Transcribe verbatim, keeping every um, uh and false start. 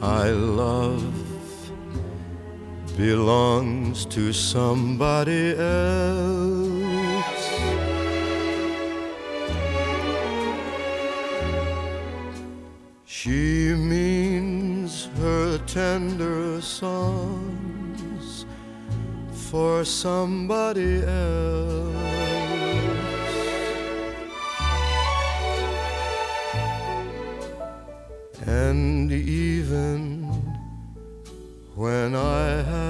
I love belongs to somebody else. She means her tender songs for somebody else. And even when I have